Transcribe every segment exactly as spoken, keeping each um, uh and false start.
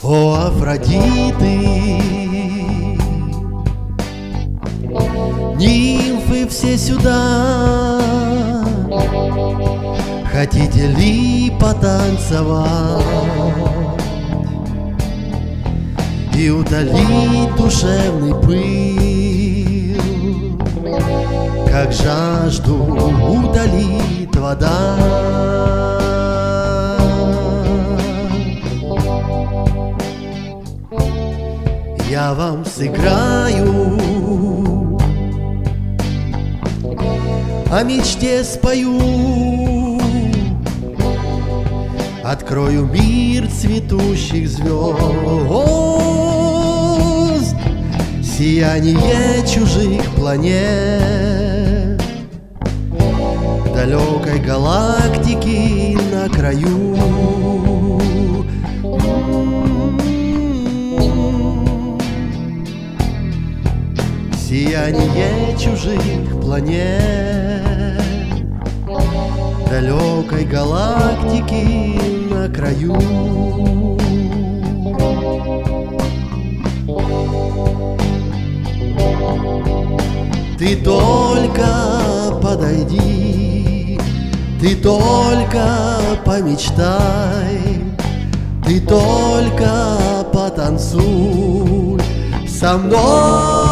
О, Афродиты, нимфы все сюда, хотите ли потанцевать и утолить душевный пыл, как жажду утолит вода? Я вам сыграю, о мечте спою, открою мир цветущих звезд, сияние чужих планет, далекой галактики на краю. Сияние чужих планет, далекой галактики на краю. Ты только подойди, ты только помечтай, ты только потанцуй со мной.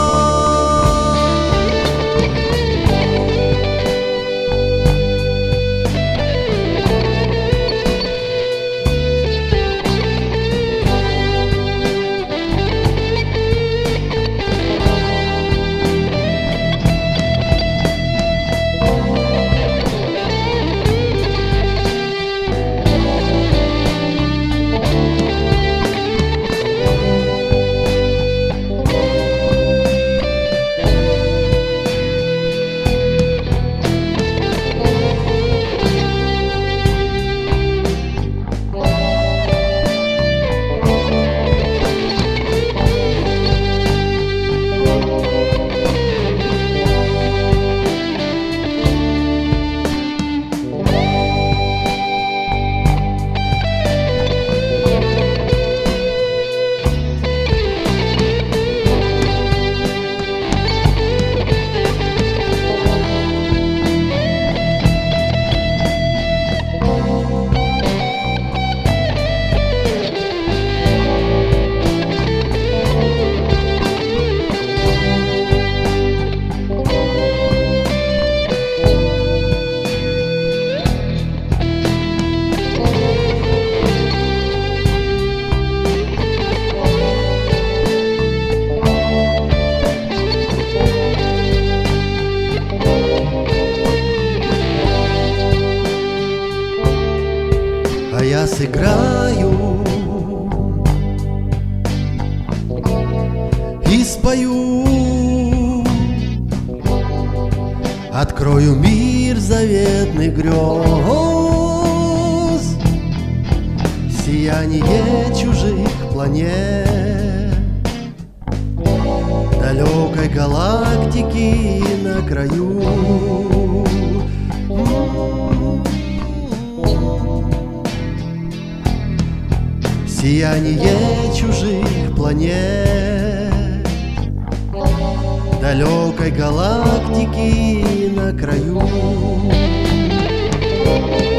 А я сыграю и спою, открою мир заветных грез, сияние чужих планет, далекой галактики на краю. Сияние чужих планет, далекой галактики на краю.